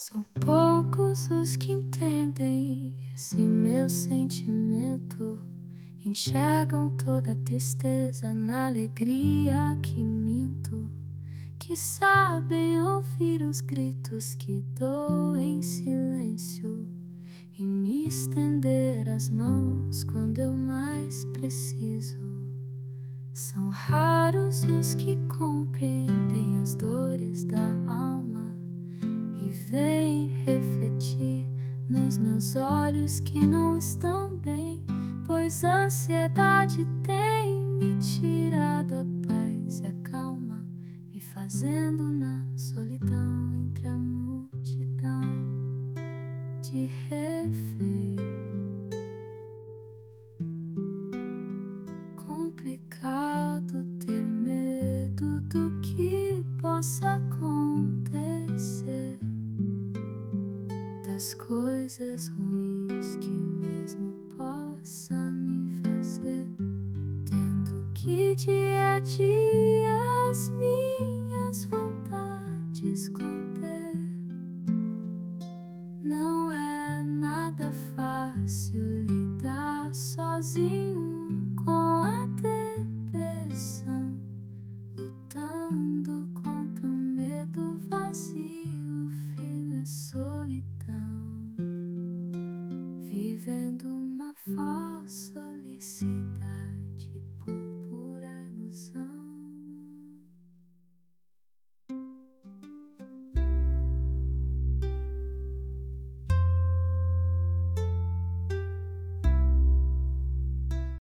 São poucos os que entendem esse meu sentimento, enxergam toda a tristeza na alegria que minto, que sabem ouvir os gritos que dou em silêncio e me estender as mãos quando eu mais preciso. São raros os que compreendem as dores da alma e vêm refletir nos meus olhos que não estão bem, pois a ansiedade tem me tirado a paz e a calma, me fazendo na solidão entre a multidão de refém. Complicado ter medo do que possa acontecer, das coisas ruins que o mesmo possa me fazer, tendo que dia a dia